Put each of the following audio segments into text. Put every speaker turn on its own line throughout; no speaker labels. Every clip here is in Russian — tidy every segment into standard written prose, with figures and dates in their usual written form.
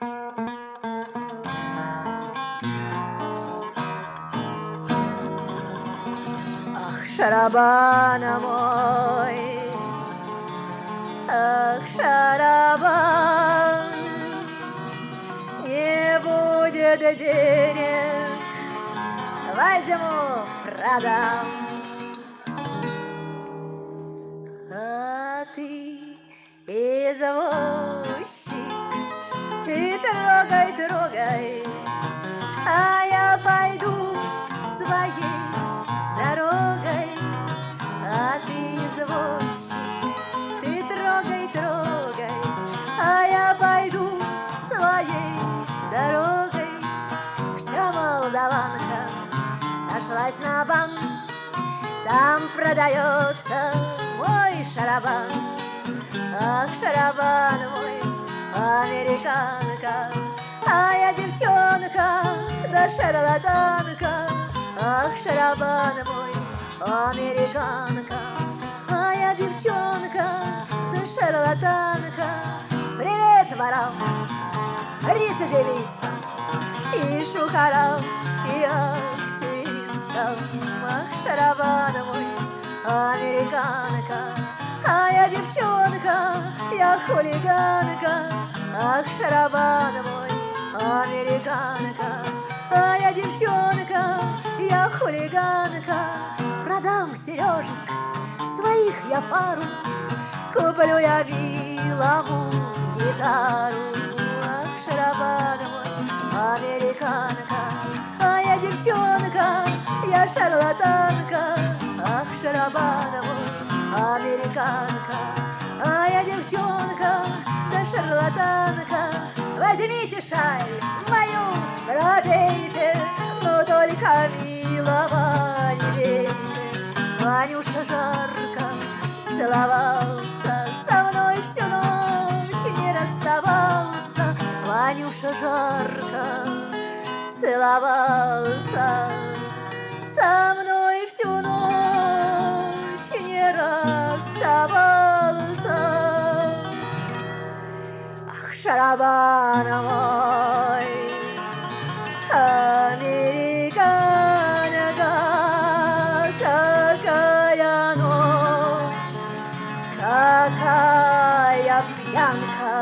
Ах, шарабана мой, ах, шарабан, не будет денег, возьму, продам. А ты, извозчик, ты трогай, трогай, а я пойду своей дорогой. А ты, извозчик, ты трогай, трогай, а я пойду своей дорогой. Вся молдаванка сошлась на банк, там продается мой шарабан. Ах, шарабан мой, американка, а я девчонка, да шарлатанка. Ах, шарабан мой, американка, а я девчонка, да шарлатанка. Привет ворам, рецидивистам и шухарам, и активистам. Ах, шарабан мой, американка, а я девчонка, я хулиганка. Ах, шарабан мой, американка, а я девчонка, я хулиганка. Продам сережек своих я пару, куплю я милому гитару. Ах, шарабан мой, американка, а я девчонка, я шарлатанка. Ах, шарабан мой, американка, а я девчонка, да шарлатанка. Возьмите шаль мою, пропейте, но только милого не бейте. Ванюша жарко целовался со мной всю ночь, не расставался. Ванюша жарко целовался со мной всю ночь, не расставался. Ах, шарабан мой, американка, какая ночь, какая пьянка.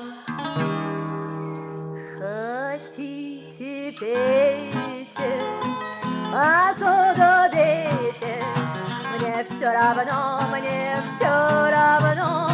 Хотите, пейте, посуду бейте, мне все равно, мне все равно.